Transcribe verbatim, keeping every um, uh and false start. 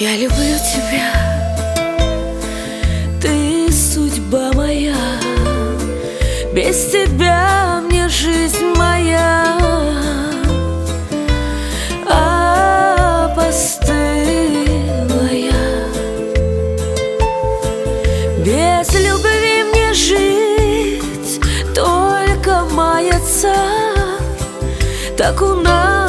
Я люблю тебя, ты судьба моя, без тебя мне жизнь моя опостылая. Без любви мне жить, только маяться, так у нас